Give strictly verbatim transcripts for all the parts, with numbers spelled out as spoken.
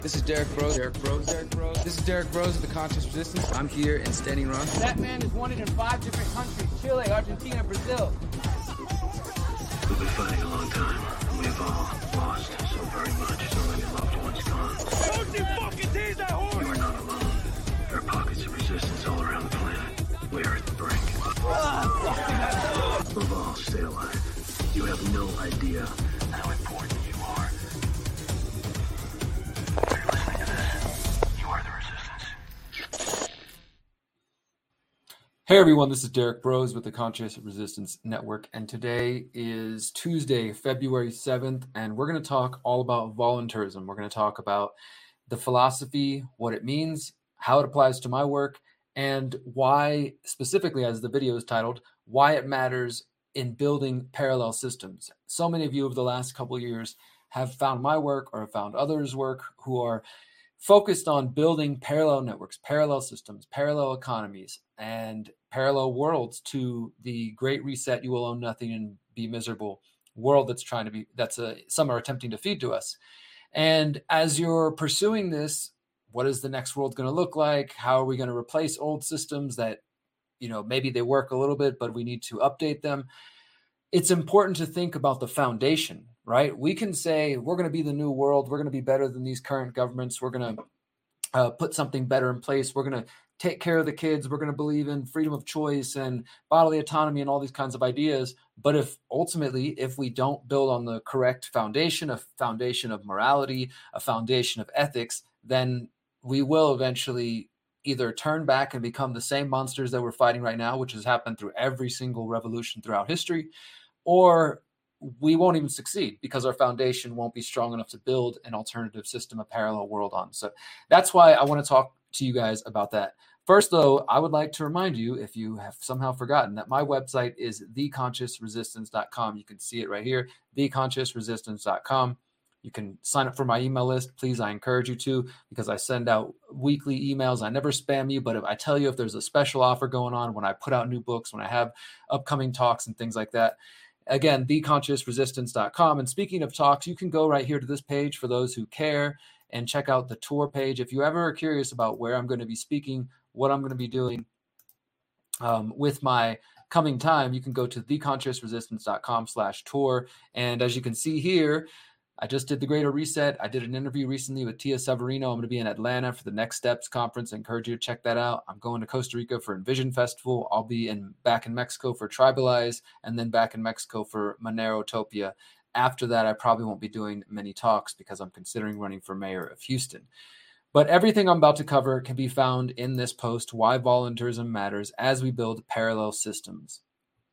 This is Derek Bros. Derek Bros. Derek Bros. This is Derek Bros of the Conscious Resistance. I'm here in Standing Rock. That man is wanted in five different countries: Chile, Argentina, Brazil. We've been fighting a long time, and we've all lost so very much. So many loved ones gone. Don't you fucking tease that horse! You are not alone. There are pockets of resistance all around the planet. We are at the brink. Above all, stay alive. You have no idea how important you are. If you're listening to this, you are the resistance. Hey everyone, this is Derek Bros with the Conscious Resistance Network, and today is Tuesday, February seventh, and we're going to talk all about voluntarism. We're going to talk about the philosophy, what it means, how it applies to my work, and why, specifically as the video is titled, why it matters in building parallel systems. So many of you over the last couple of years have found my work or have found others' work who are focused on building parallel networks, parallel systems, parallel economies, and parallel worlds to the Great Reset, you will own nothing and be miserable world that's trying to be, that's a, some are attempting to feed to us. And as you're pursuing this, what is the next world going to look like? How are we going to replace old systems that, you know, maybe they work a little bit, but we need to update them? It's important to think about the foundation, right? We can say we're going to be the new world. We're going to be better than these current governments. We're going to uh, put something better in place. We're going to take care of the kids. We're going to believe in freedom of choice and bodily autonomy and all these kinds of ideas. But if ultimately, if we don't build on the correct foundation, a foundation of morality, a foundation of ethics, then we will eventually either turn back and become the same monsters that we're fighting right now, which has happened through every single revolution throughout history, or we won't even succeed because our foundation won't be strong enough to build an alternative system, a parallel world on. So that's why I want to talk to you guys about that. First, though, I would like to remind you, if you have somehow forgotten, that my website is the conscious resistance dot com. You can see it right here, the conscious resistance dot com. You can sign up for my email list. Please, I encourage you to, because I send out weekly emails. I never spam you, but if I tell you if there's a special offer going on, when I put out new books, when I have upcoming talks and things like that. Again, the conscious resistance dot com. And speaking of talks, you can go right here to this page for those who care and check out the tour page. If you ever are curious about where I'm going to be speaking, what I'm going to be doing um, with my coming time, you can go to the conscious resistance dot com slash tour. And as you can see here, I just did the Greater Reset. I did an interview recently with Tia Severino. I'm going to be in Atlanta for the Next Steps conference. I encourage you to check that out. I'm going to Costa Rica for Envision Festival. I'll be in back in Mexico for Tribalize, and then back in Mexico for Monerotopia. After that, I probably won't be doing many talks because I'm considering running for mayor of Houston. But everything I'm about to cover can be found in this post, Why Voluntarism Matters as we build parallel systems.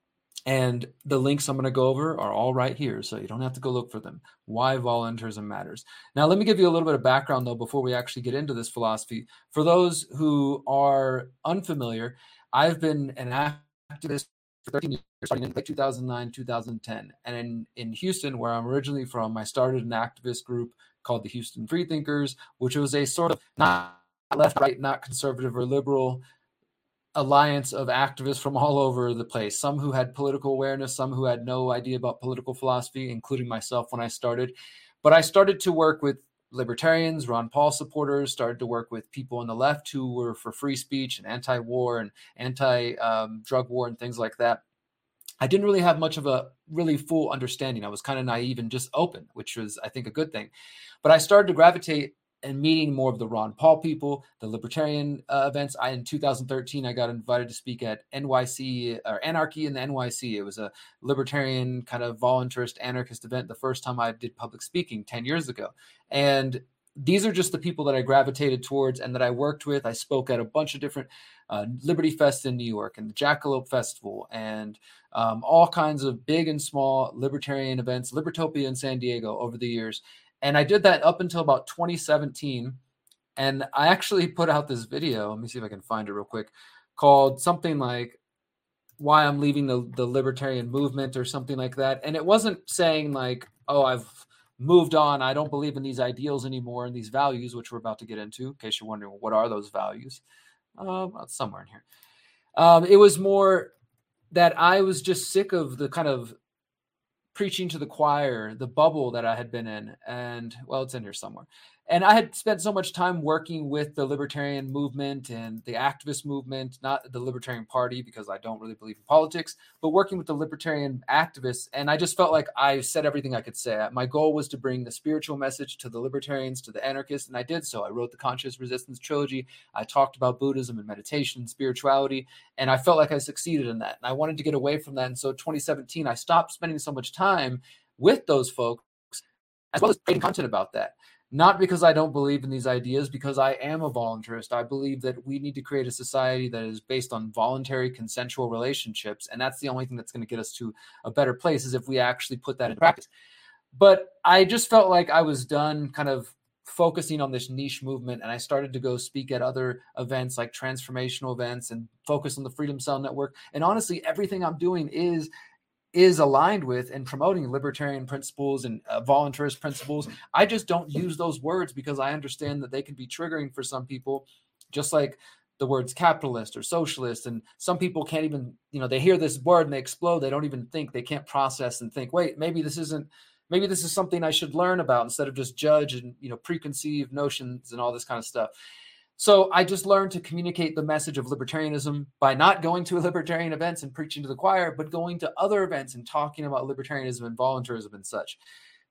And the links I'm going to go over are all right here, so you don't have to go look for them. Why Voluntarism Matters. Now, let me give you a little bit of background, though, before we actually get into this philosophy. For those who are unfamiliar, I've been an activist for thirteen years, starting in late two thousand nine, two thousand ten. And in, in Houston, where I'm originally from, I started an activist group called the Houston Freethinkers, which was a sort of not left, right, not conservative or liberal alliance of activists from all over the place, some who had political awareness, some who had no idea about political philosophy, including myself when I started. But I started to work with libertarians, Ron Paul supporters, started to work with people on the left who were for free speech and anti-war and anti-drug um, war and things like that. I didn't really have much of a really full understanding. I was kind of naive and just open, which was, I think, a good thing. But I started to gravitate and meeting more of the Ron Paul people, the libertarian uh, events. I, in two thousand thirteen, I got invited to speak at N Y C, or Anarchy in the N Y C. It was a libertarian kind of voluntarist anarchist event, the first time I did public speaking ten years ago. And these are just the people that I gravitated towards and that I worked with. I spoke at a bunch of different uh, Liberty Fest in New York and the Jackalope Festival and um, all kinds of big and small libertarian events, Libertopia in San Diego over the years. And I did that up until about twenty seventeen. And I actually put out this video. Let me see if I can find it real quick, called something like Why I'm Leaving the, the Libertarian Movement or something like that. And it wasn't saying like, oh, I've moved on. I don't believe in these ideals anymore and these values, which we're about to get into, in case you're wondering, what are those values? Um, well, it's somewhere in here. Um, it was more that I was just sick of the kind of preaching to the choir, the bubble that I had been in. And well, it's in here somewhere. And I had spent so much time working with the libertarian movement and the activist movement, not the Libertarian Party, because I don't really believe in politics, but working with the libertarian activists. And I just felt like I said everything I could say. My goal was to bring the spiritual message to the libertarians, to the anarchists, and I did so. I wrote the Conscious Resistance trilogy. I talked about Buddhism and meditation and spirituality, and I felt like I succeeded in that. And I wanted to get away from that. And so twenty seventeen, I stopped spending so much time with those folks, as well as creating content about that. Not because I don't believe in these ideas, because I am a voluntarist. I believe that we need to create a society that is based on voluntary consensual relationships. And that's the only thing that's going to get us to a better place, is if we actually put that in practice. But I just felt like I was done kind of focusing on this niche movement. And I started to go speak at other events like transformational events and focus on the Freedom Cell Network. And honestly, everything I'm doing is is aligned with and promoting libertarian principles and uh, voluntarist principles. I just don't use those words because I understand that they can be triggering for some people, just like the words capitalist or socialist. And some people can't even, you know, they hear this word and they explode. They don't even think, they can't process and think, wait, maybe this isn't, maybe this is something I should learn about instead of just judge and, you know, preconceived notions and all this kind of stuff. So I just learned to communicate the message of libertarianism by not going to libertarian events and preaching to the choir, but going to other events and talking about libertarianism and voluntarism and such.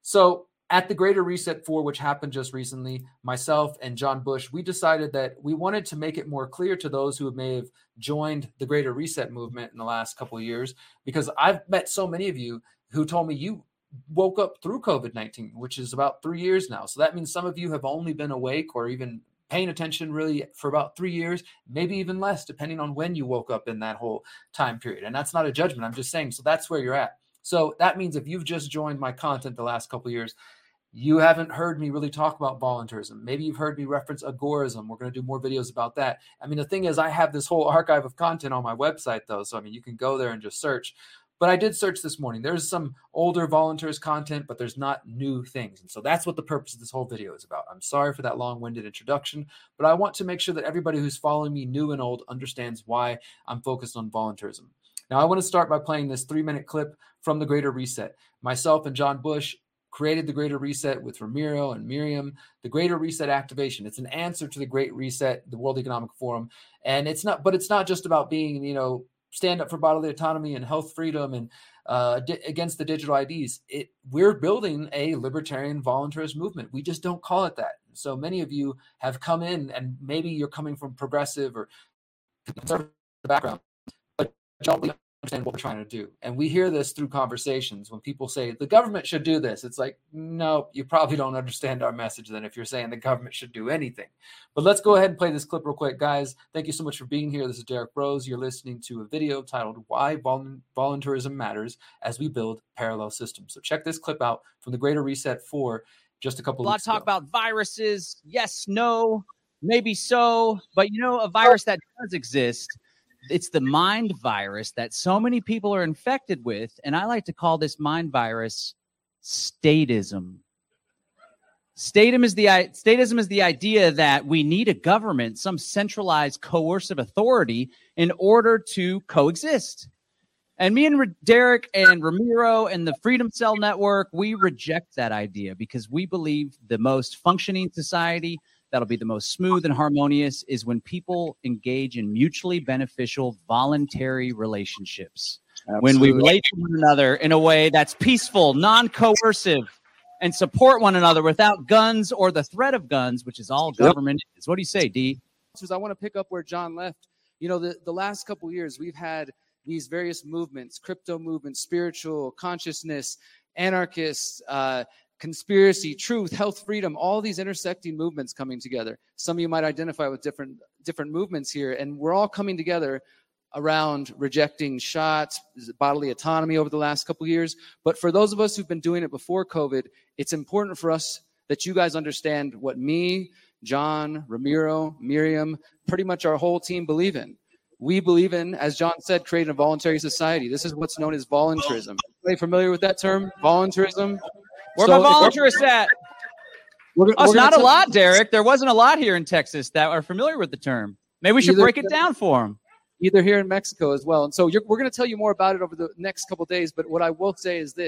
So at the Greater Reset four, which happened just recently, myself and John Bush, we decided that we wanted to make it more clear to those who may have joined the Greater Reset movement in the last couple of years, because I've met so many of you who told me you woke up through COVID nineteen, which is about three years now. So that means some of you have only been awake or even paying attention really for about three years, maybe even less, depending on when you woke up in that whole time period. And that's not a judgment. I'm just saying, so that's where you're at. So that means if you've just joined my content the last couple of years, you haven't heard me really talk about voluntarism. Maybe you've heard me reference agorism. We're going to do more videos about that. I mean, the thing is, I have this whole archive of content on my website, though. So, I mean, you can go there and just search. But I did search this morning. There's some older voluntarist content, but there's not new things. And so that's what the purpose of this whole video is about. I'm sorry for that long-winded introduction, but I want to make sure that everybody who's following me, new and old, understands why I'm focused on voluntarism. Now, I want to start by playing this three-minute clip from the Greater Reset. Myself and John Bush created the Greater Reset with Ramiro and Miriam, the Greater Reset activation. It's an answer to the Great Reset, the World Economic Forum. And it's not, but it's not just about being, you know, stand up for bodily autonomy and health freedom and uh, di- against the digital I Ds. It, we're building a libertarian voluntarist movement. We just don't call it that. So many of you have come in, and maybe you're coming from progressive or conservative background, but don't really understand what we're trying to do. And we hear this through conversations when people say the government should do this. It's like, no, you probably don't understand our message then if you're saying the government should do anything. But let's go ahead and play this clip real quick. Guys, thank you so much for being here. This is Derek Rose. You're listening to a video titled Why Vol- Voluntarism Matters as We Build Parallel Systems. So check this clip out from the Greater Reset four just a couple of weeks ago. A lot of talk about viruses. Yes, no, maybe so. But you know, a virus that does exist, it's the mind virus that so many people are infected with. And I like to call this mind virus statism. Statism is the statism is the idea that we need a government, some centralized coercive authority, in order to coexist. And me and Derek and Ramiro and the Freedom Cell Network, we reject that idea because we believe the most functioning society that'll be the most smooth and harmonious is when people engage in mutually beneficial voluntary relationships. Absolutely. When we relate to one another in a way that's peaceful, non-coercive, and support one another without guns or the threat of guns, which is all government yep. is. What do you say, D? I want to pick up where John left. You know, the, the last couple of years, we've had these various movements, crypto movements, spiritual consciousness, anarchists, uh, conspiracy, truth, health, freedom, all these intersecting movements coming together. Some of you might identify with different different movements here, and we're all coming together around rejecting shots, bodily autonomy over the last couple of years. But for those of us who've been doing it before COVID, it's important for us that you guys understand what me, John, Ramiro, Miriam, pretty much our whole team believe in. We believe in, as John said, creating a voluntary society. This is what's known as voluntarism. Are you familiar with that term, voluntarism? Where so, my voluntarists at? We're, oh, we're not a lot, Derek. There wasn't a lot here in Texas that are familiar with the term. Maybe we should either, break it down for them. Either here in Mexico as well. And so you're, we're going to tell you more about it over the next couple of days. But what I will say is this.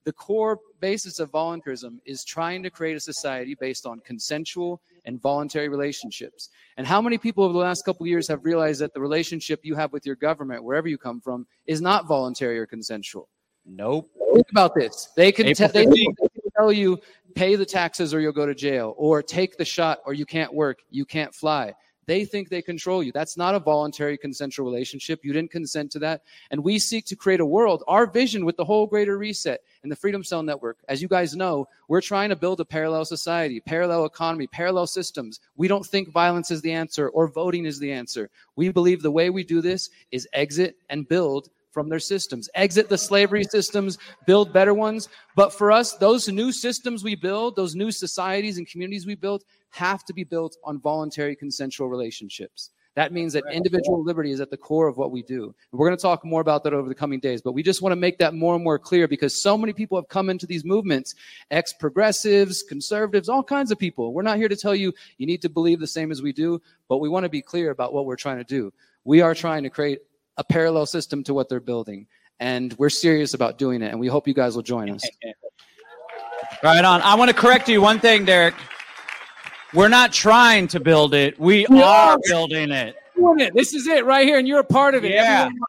the core basis of voluntarism is trying to create a society based on consensual and voluntary relationships. And how many people over the last couple of years have realized that the relationship you have with your government, wherever you come from, is not voluntary or consensual? Nope. Think about this. They can, te- April they can fifteenth. tell you, pay the taxes or you'll go to jail, or take the shot or you can't work, you can't fly. They think they control you. That's not a voluntary consensual relationship. You didn't consent to that. And we seek to create a world. Our vision with the whole Greater Reset and the Freedom Cell Network, as you guys know, we're trying to build a parallel society, parallel economy, parallel systems. We don't think violence is the answer or voting is the answer. We believe the way we do this is exit and build from their systems. Exit the slavery systems, build better ones. But for us, those new systems we build, those new societies and communities we build, have to be built on voluntary consensual relationships. That means that individual liberty is at the core of what we do. We're going to talk more about that over the coming days, but we just want to make that more and more clear because so many people have come into these movements, ex-progressives, conservatives, all kinds of people. We're not here to tell you you need to believe the same as we do, but we want to be clear about what we're trying to do. We are trying to create a parallel system to what they're building, and we're serious about doing it, and we hope you guys will join us. Right on. I want to correct you one thing, Derek. We're not trying to build it. We Yes. are building it. Doing it. This is it right here, and you're a part of it. Yeah. Everyone-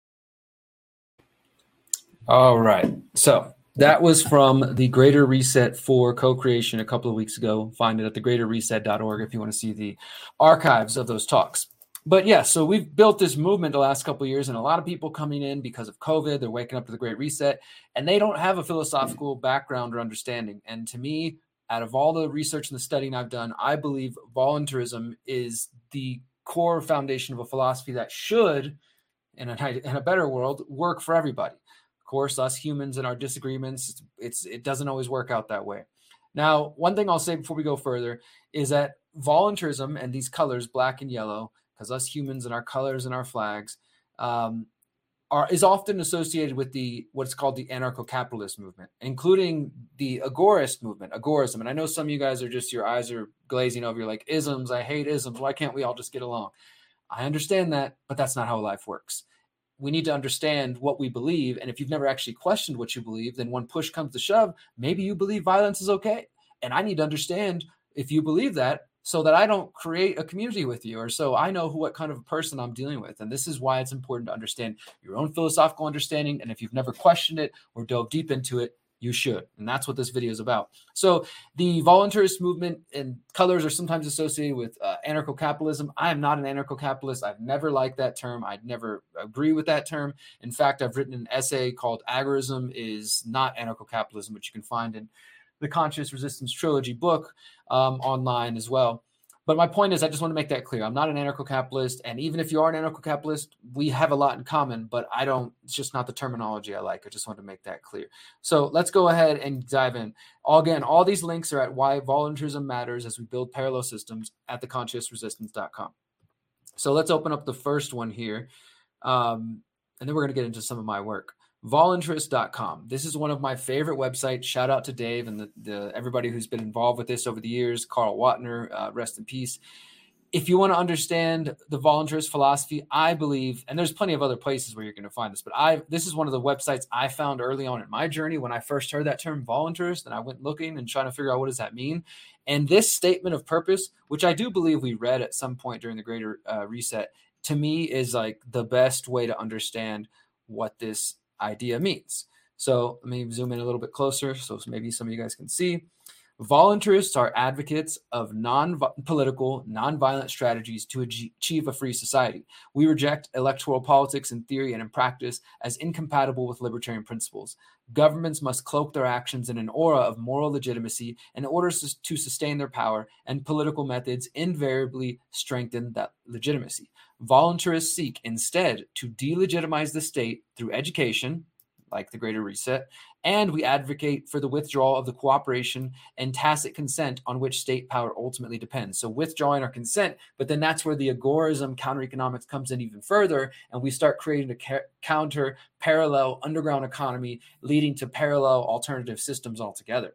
All right. So that was from the Greater Reset for Co-Creation a couple of weeks ago. Find it at the greater reset dot org if you want to see the archives of those talks. But yeah, so we've built this movement the last couple of years, and a lot of people coming in because of COVID, they're waking up to the Great Reset, and they don't have a philosophical background or understanding. And to me, out of all the research and the studying I've done, I believe voluntarism is the core foundation of a philosophy that should, in a, in a better world, work for everybody. Of course, us humans and our disagreements, it's it doesn't always work out that way. Now, one thing I'll say before we go further is that voluntarism and these colors, black and yellow, because us humans and our colors and our flags, um, are is often associated with the what's called the anarcho-capitalist movement, including the agorist movement, agorism. And I know some of you guys are just, your eyes are glazing over. You're like, isms, I hate isms. Why can't we all just get along? I understand that, but that's not how life works. We need to understand what we believe. And if you've never actually questioned what you believe, then when push comes to shove, maybe you believe violence is okay. And I need to understand if you believe that, so that I don't create a community with you, or so I know who, what kind of person I'm dealing with. And this is why it's important to understand your own philosophical understanding. And if you've never questioned it or dove deep into it, you should. And that's what this video is about. So the voluntarist movement and colors are sometimes associated with uh, anarcho-capitalism. I am not an anarcho-capitalist. I've never liked that term. I'd never agree with that term. In fact, I've written an essay called Agorism is Not Anarcho-Capitalism, which you can find in the Conscious Resistance Trilogy book um, online as well. But my point is, I just want to make that clear. I'm not an anarcho-capitalist. And even if you are an anarcho-capitalist, we have a lot in common, but I don't, it's just not the terminology I like. I just want to make that clear. So let's go ahead and dive in. All, again, all these links are at Why Voluntarism Matters as we build parallel systems at the conscious resistance dot com. So let's open up the first one here. Um, and then we're going to get into some of my work. voluntarist dot com. This is one of my favorite websites. Shout out to Dave and the, the everybody who's been involved with this over the years. Carl Watner, uh, rest in peace. If you want to understand the voluntarist philosophy, I believe, and there's plenty of other places where you're going to find this, but I this is one of the websites I found early on in my journey when I first heard that term voluntarist, and I went looking and trying to figure out what does that mean. And this statement of purpose, which I do believe we read at some point during the Greater uh, Reset, to me is like the best way to understand what this idea means. So let me zoom in a little bit closer so maybe some of you guys can see. Voluntarists are advocates of non-political, non-violent strategies to achieve a free society. We reject electoral politics in theory and in practice as incompatible with libertarian principles. Governments must cloak their actions in an aura of moral legitimacy in order to sustain their power, and political methods invariably strengthen that legitimacy. Voluntarists seek instead to delegitimize the state through education, like the Greater Reset, and we advocate for the withdrawal of the cooperation and tacit consent on which state power ultimately depends. So withdrawing our consent, but then that's where the agorism, counter-economics comes in even further, and we start creating a ca- counter, parallel, underground economy leading to parallel alternative systems altogether.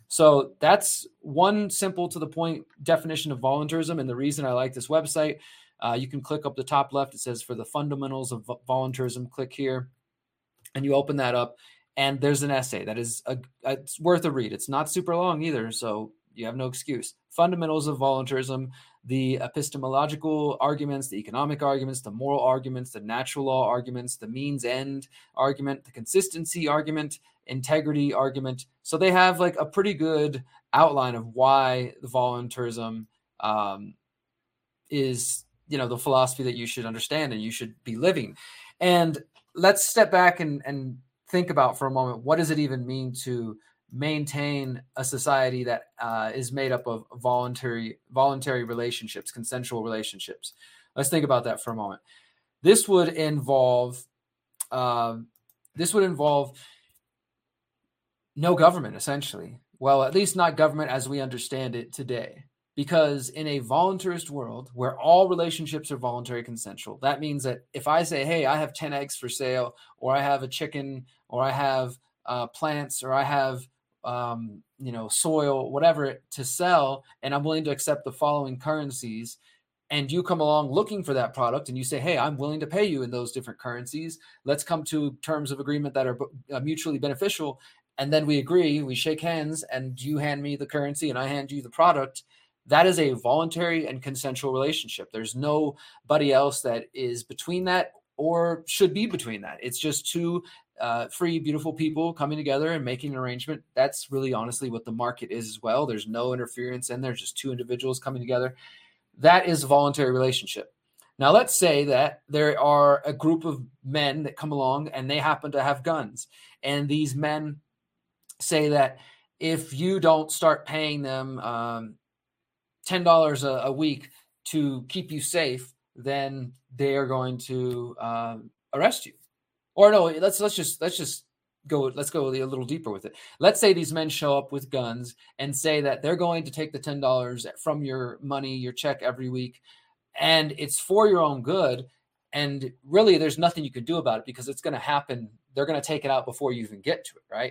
So that's one simple to the point definition of voluntarism, and the reason I like this website. Uh, you can click up the top left. It says for the fundamentals of voluntarism. Click here and you open that up. And there's an essay that is a, it's worth a read. It's not super long either, so you have no excuse. Fundamentals of Voluntarism, the epistemological arguments, the economic arguments, the moral arguments, the natural law arguments, the means end argument, the consistency argument, integrity argument. So they have like a pretty good outline of why the voluntarism um, is, you know, the philosophy that you should understand and you should be living. And let's step back and, and think about for a moment, what does it even mean to maintain a society that uh, is made up of voluntary voluntary relationships, consensual relationships? Let's think about that for a moment. This would involve uh, this would involve no government, essentially. Well, at least not government as we understand it today. Because in a voluntarist world where all relationships are voluntary consensual, that means that if I say, hey, I have ten eggs for sale, or I have a chicken, or I have uh, plants, or I have um, you know, soil, whatever to sell, and I'm willing to accept the following currencies, and you come along looking for that product and you say, hey, I'm willing to pay you in those different currencies. Let's come to terms of agreement that are uh, mutually beneficial. And then we agree, we shake hands, and you hand me the currency and I hand you the product. That is a voluntary and consensual relationship. There's nobody else that is between that or should be between that. It's just two uh, free, beautiful people coming together and making an arrangement. That's really honestly what the market is as well. There's no interference in there. There's just two individuals coming together. That is a voluntary relationship. Now, let's say that there are a group of men that come along and they happen to have guns. And these men say that if you don't start paying them um, ten dollars a, a week to keep you safe, then they are going to um, arrest you. Or no, let's let's just let's just go let's go a little deeper with it. Let's say these men show up with guns and say that they're going to take the ten dollars from your money, your check every week, and it's for your own good. And really, there's nothing you can do about it because it's going to happen. They're going to take it out before you even get to it, right?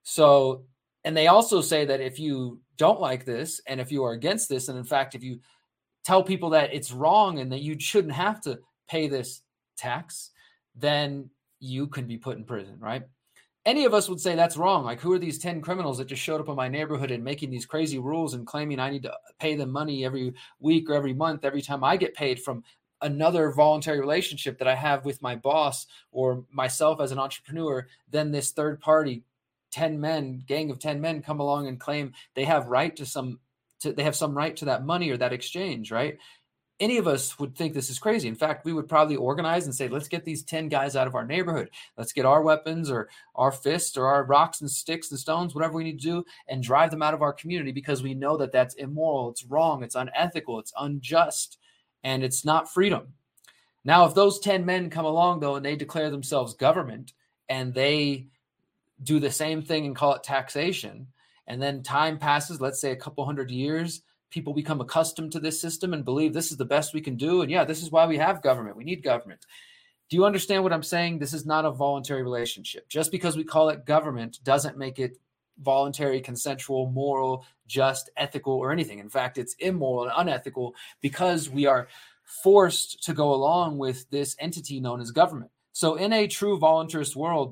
So, and they also say that if you don't like this, and if you are against this, and in fact, if you tell people that it's wrong and that you shouldn't have to pay this tax, then you can be put in prison, right? Any of us would say that's wrong. Like, who are these ten criminals that just showed up in my neighborhood and making these crazy rules and claiming I need to pay them money every week or every month, every time I get paid from another voluntary relationship that I have with my boss or myself as an entrepreneur? Then this third party, ten men, gang of ten men come along and claim they have right to some, to, they have some right to that money or that exchange, right? Any of us would think this is crazy. In fact, we would probably organize and say, let's get these ten guys out of our neighborhood. Let's get our weapons or our fists or our rocks and sticks and stones, whatever we need to do, and drive them out of our community because we know that that's immoral, it's wrong, it's unethical, it's unjust, and it's not freedom. Now, if those ten men come along, though, and they declare themselves government and they do the same thing and call it taxation, and then time passes, let's say a couple hundred years, people become accustomed to this system and believe this is the best we can do. And yeah, this is why we have government. We need government. Do you understand what I'm saying? This is not a voluntary relationship. Just because we call it government doesn't make it voluntary, consensual, moral, just, ethical, or anything. In fact, it's immoral and unethical because we are forced to go along with this entity known as government. So in a true voluntarist world,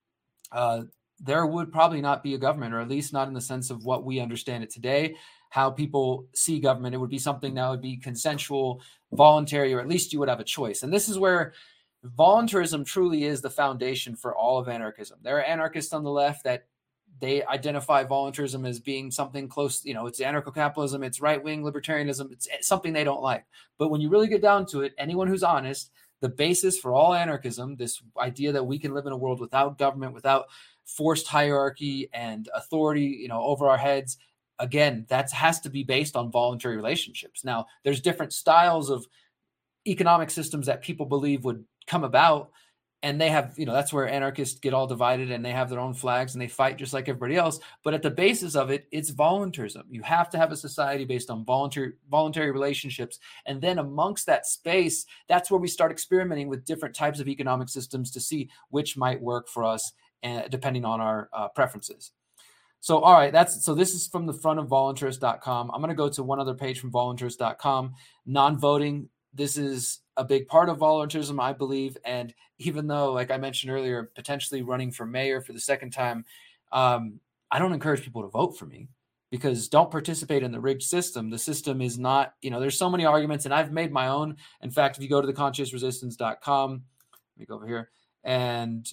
uh, there would probably not be a government, or at least not in the sense of what we understand it today. How people see government, it would be something that would be consensual, voluntary, or at least you would have a choice. And this is where voluntarism truly is the foundation for all of anarchism. There are anarchists on the left that they identify voluntarism as being something close, you know, it's anarcho-capitalism, it's right-wing libertarianism, it's something they don't like. But when you really get down to it, anyone who's honest, the basis for all anarchism, this idea that we can live in a world without government, without forced hierarchy and authority, you know, over our heads, again, that has to be based on voluntary relationships. Now, there's different styles of economic systems that people believe would come about, and they have, you know, that's where anarchists get all divided and they have their own flags and they fight just like everybody else. But at the basis of it, it's voluntarism. You have to have a society based on voluntary voluntary relationships. And then amongst that space, that's where we start experimenting with different types of economic systems to see which might work for us, uh, depending on our uh, preferences. So, all right, that's so this is from the front of voluntarist dot com. I'm going to go to one other page from voluntarist dot com. Non-voting, this is a big part of volunteerism, I believe. And even though, like I mentioned earlier, potentially running for mayor for the second time, um, I don't encourage people to vote for me, because don't participate in the rigged system. The system is not, you know, there's so many arguments, and I've made my own. In fact, if you go to the conscious resistance dot com, let me go over here and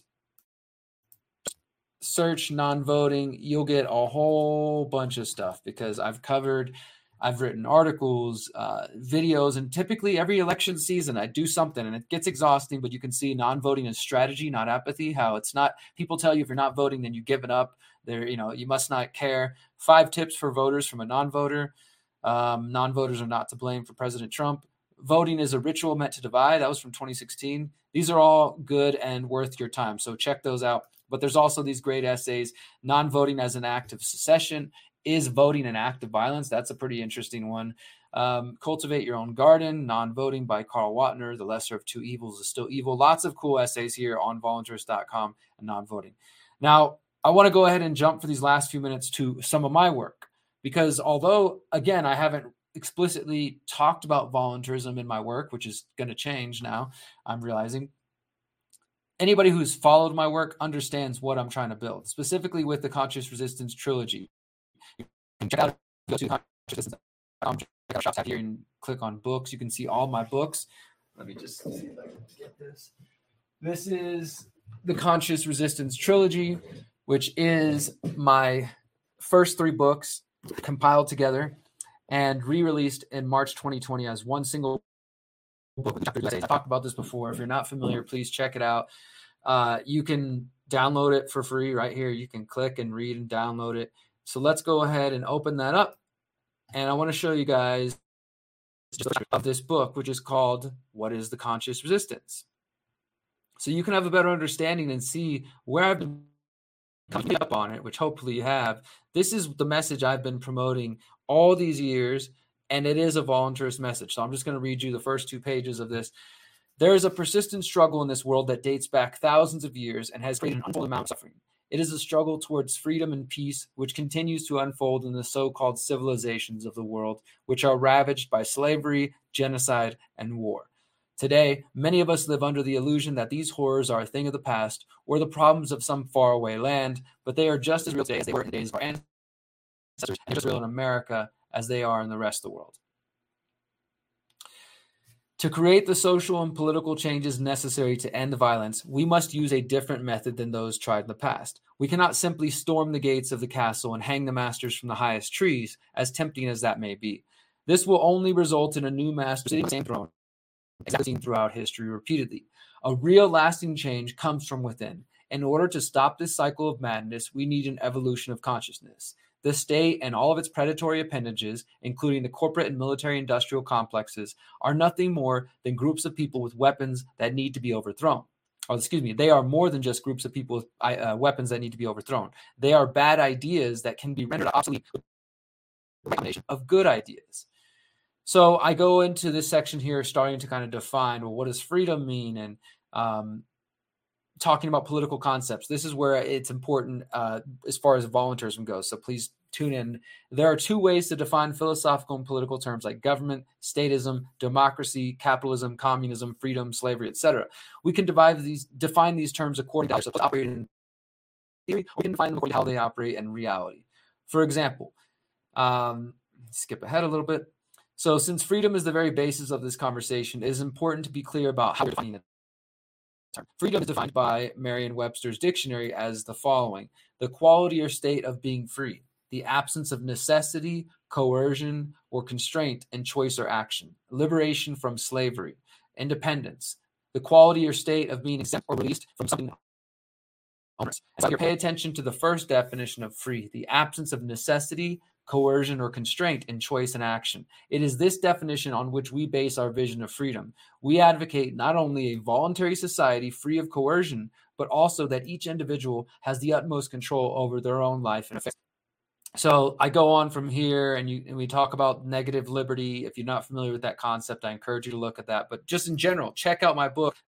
search non-voting, you'll get a whole bunch of stuff, because I've covered, I've written articles, uh, videos, and typically every election season I do something, and it gets exhausting, but you can see non-voting is strategy, not apathy, how it's not, people tell you if you're not voting, then you give it up. There, you know, you must not care. Five tips for voters from a non-voter. Um, non-voters are not to blame for President Trump. Voting is a ritual meant to divide. That was from twenty sixteen. These are all good and worth your time, so check those out. But there's also these great essays. Non-voting as an act of secession. Is voting an act of violence? That's a pretty interesting one. Um, Cultivate Your Own Garden. Non-voting by Carl Watner. The lesser of two evils is still evil. Lots of cool essays here on voluntarist dot com and non-voting. Now, I want to go ahead and jump for these last few minutes to some of my work, because although, again, I haven't explicitly talked about voluntarism in my work, which is going to change now, I'm realizing, anybody who's followed my work understands what I'm trying to build, specifically with the Conscious Resistance trilogy. You can check out, go to conscious resistance dot com, check out Shops tab here and click on books. You can see all my books. Let me just see if I can get this. This is the Conscious Resistance trilogy, which is my first three books compiled together and re-released in March twenty twenty as one single book. I talked about this before. If you're not familiar, please check it out. Uh, you can download it for free right here. You can click and read and download it. So let's go ahead and open that up. And I want to show you guys of this book, which is called What is the Conscious Resistance? So you can have a better understanding and see where I've been coming up on it, which hopefully you have. This is the message I've been promoting all these years, and it is a voluntarist message. So I'm just going to read you the first two pages of this. There is a persistent struggle in this world that dates back thousands of years and has created an untold amount of suffering. It is a struggle towards freedom and peace, which continues to unfold in the so-called civilizations of the world, which are ravaged by slavery, genocide, and war. Today, many of us live under the illusion that these horrors are a thing of the past or the problems of some faraway land, but they are just as real today as they were in the days of our ancestors, and just as real in America as they are in the rest of the world. To create the social and political changes necessary to end the violence, we must use a different method than those tried in the past. We cannot simply storm the gates of the castle and hang the masters from the highest trees, as tempting as that may be. This will only result in a new master sitting on the same throne, as seen throughout history repeatedly. A real lasting change comes from within. In order to stop this cycle of madness, we need an evolution of consciousness. The state and all of its predatory appendages, including the corporate and military industrial complexes, are nothing more than groups of people with weapons that need to be overthrown. Or excuse me, they are more than just groups of people with uh, weapons that need to be overthrown. They are bad ideas that can be rendered obsolete with a combination of good ideas. So I go into this section here starting to kind of define, well, what does freedom mean? And um, talking about political concepts. This is where it's important uh, as far as voluntarism goes. So please tune in. There are two ways to define philosophical and political terms like government, statism, democracy, capitalism, communism, freedom, slavery, et cetera. We can divide these, define these terms according to how they operate in theory, or we can define them according to how they operate in reality. For example, um, skip ahead a little bit. So since freedom is the very basis of this conversation, it is important to be clear about how we're defining it. Freedom is defined by Merriam-Webster's dictionary as the following: the quality or state of being free, the absence of necessity, coercion, or constraint in choice or action, liberation from slavery, independence, the quality or state of being exempt or released from something onerous. So you pay attention to the first definition of free, the absence of necessity, coercion, or constraint in choice and action. It is this definition on which we base our vision of freedom. We advocate not only a voluntary society free of coercion, but also that each individual has the utmost control over their own life and affairs. So I go on from here, and, you, and we talk about negative liberty. If you're not familiar with that concept, I encourage you to look at that. But just in general, check out my book.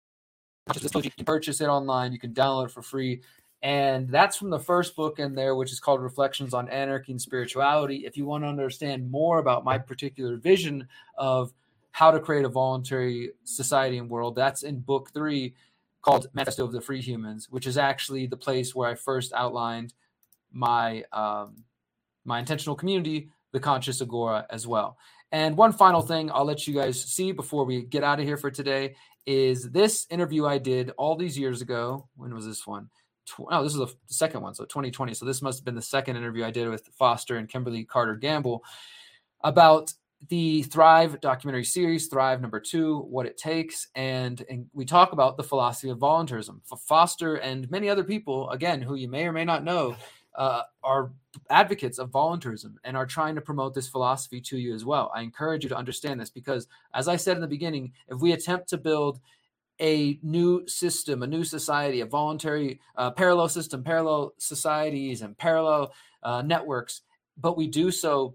You can purchase it online. You can download it for free. And that's from the first book in there, which is called Reflections on Anarchy and Spirituality. If you want to understand more about my particular vision of how to create a voluntary society and world. That's in book three called Manifesto of the Free Humans, which is actually the place where I first outlined my um, my intentional community, the Conscious Agora, as well. And one final thing I'll let you guys see before we get out of here for today is this interview I did all these years ago. When was this one? Tw- oh, this is the second one, so twenty twenty. So this must have been the second interview I did with Foster and Kimberly Carter Gamble about the Thrive documentary series, Thrive number two, What It Takes. And, and we talk about the philosophy of voluntarism. For Foster and many other people, again, who you may or may not know, uh, are advocates of voluntarism and are trying to promote this philosophy to you as well. I encourage you to understand this because, as I said in the beginning, if we attempt to build a new system, a new society, a voluntary uh, parallel system, parallel societies and parallel uh, networks, but we do so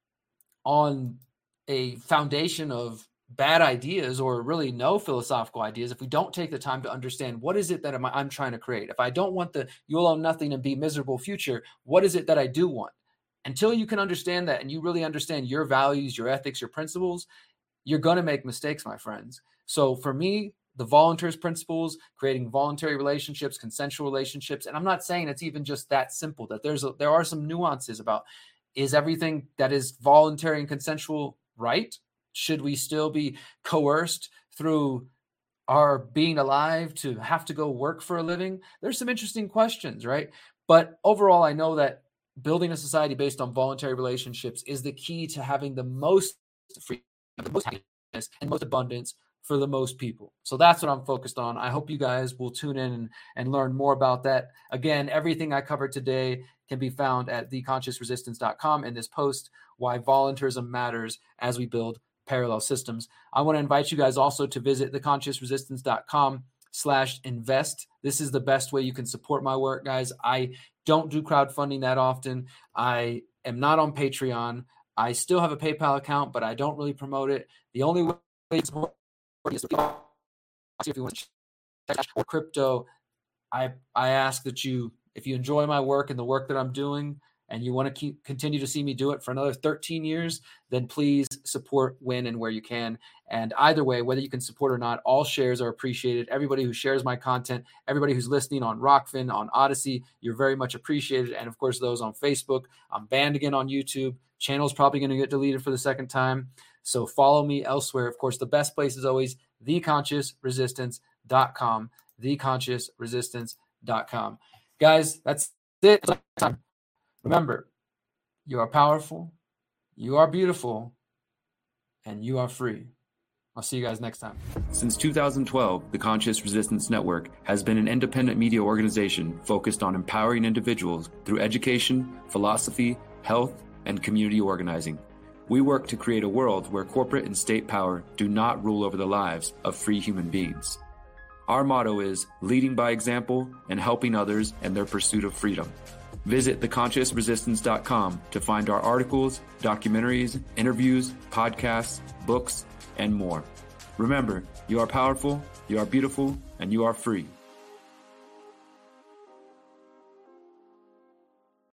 on a foundation of bad ideas or really no philosophical ideas, if we don't take the time to understand what is it that I'm, I'm trying to create, if I don't want the you'll own nothing and be miserable future, what is it that I do want? Until you can understand that and you really understand your values, your ethics, your principles, you're going to make mistakes, my friends. So for me, the voluntarist principles, creating voluntary relationships, consensual relationships, and I'm not saying it's even just that simple, that there's a, there are some nuances about, is everything that is voluntary and consensual right? Should we still be coerced through our being alive to have to go work for a living? There's some interesting questions, right? But overall, I know that building a society based on voluntary relationships is the key to having the most freedom, the most happiness, and most abundance for the most people. So that's what I'm focused on. I hope you guys will tune in and, and learn more about that. Again, everything I covered today can be found at the conscious resistance dot com in this post, Why Voluntarism Matters as We Build Parallel Systems. I want to invite you guys also to visit the conscious resistance dot com slash invest. This is the best way you can support my work, guys. I don't do crowdfunding that often. I am not on Patreon. I still have a PayPal account, but I don't really promote it. The only way to support is if you want to check or crypto. I I ask that you, if you enjoy my work and the work that I'm doing, and you want to keep continue to see me do it for another thirteen years, then please support when and where you can. And either way, whether you can support or not, all shares are appreciated. Everybody who shares my content, everybody who's listening on Rockfin, on Odyssey, you're very much appreciated. And of course, those on Facebook. I'm banned again on YouTube. Channel's probably going to get deleted for the second time. So follow me elsewhere. Of course, the best place is always the conscious resistance dot com, the conscious resistance dot com. Guys, that's it. Remember, you are powerful, you are beautiful, and you are free. I'll see you guys next time. Since two thousand twelve, the Conscious Resistance Network has been an independent media organization focused on empowering individuals through education, philosophy, health, and community organizing. We work to create a world where corporate and state power do not rule over the lives of free human beings. Our motto is leading by example and helping others in their pursuit of freedom. Visit the conscious resistance dot com to find our articles, documentaries, interviews, podcasts, books, and more. Remember, you are powerful, you are beautiful, and you are free.